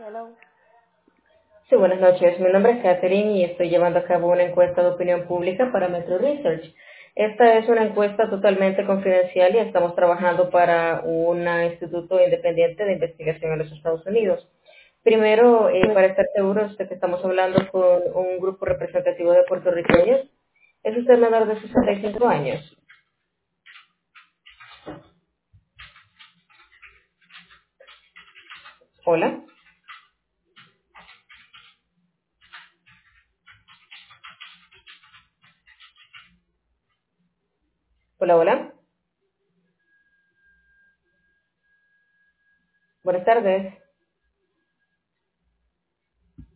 Hello. Sí, buenas noches. Mi nombre es Catherine y estoy llevando a cabo una encuesta de opinión pública para Metro Research. Esta es una encuesta totalmente confidencial y estamos trabajando para un instituto independiente de investigación en los Estados Unidos. Primero, para estar seguros de que estamos hablando con un grupo representativo de puertorriqueños, ¿es usted menor de 65 años? Hola. Hola, hola. Buenas tardes.